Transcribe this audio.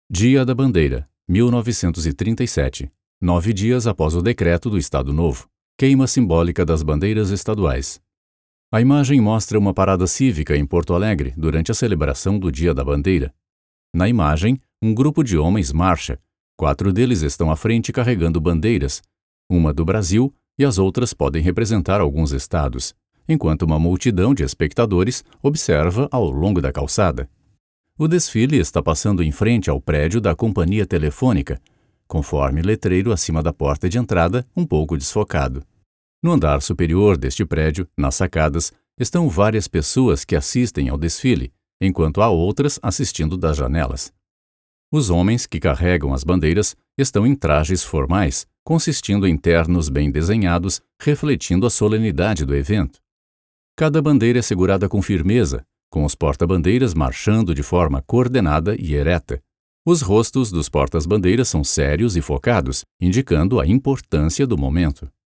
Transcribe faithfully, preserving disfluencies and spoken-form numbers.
Dia da Bandeira, mil novecentos e trinta e sete. Nove dias após o decreto do Estado Novo. Queima simbólica das bandeiras estaduais. A imagem mostra uma parada cívica em Porto Alegre durante a celebração do Dia da Bandeira. Na imagem, um grupo de homens marcha. Quatro deles estão à frente carregando bandeiras, uma do Brasil e as outras podem representar alguns estados, enquanto uma multidão de espectadores observa ao longo da calçada. O desfile está passando em frente ao prédio da Companhia Telefônica, conforme letreiro acima da porta de entrada, um pouco desfocado. No andar superior deste prédio, nas sacadas, estão várias pessoas que assistem ao desfile, enquanto há outras assistindo das janelas. Os homens que carregam as bandeiras estão em trajes formais, consistindo em ternos bem desenhados, refletindo a solenidade do evento. Cada bandeira é segurada com firmeza, com os porta-bandeiras marchando de forma coordenada e ereta. Os rostos dos portas-bandeiras são sérios e focados, indicando a importância do momento.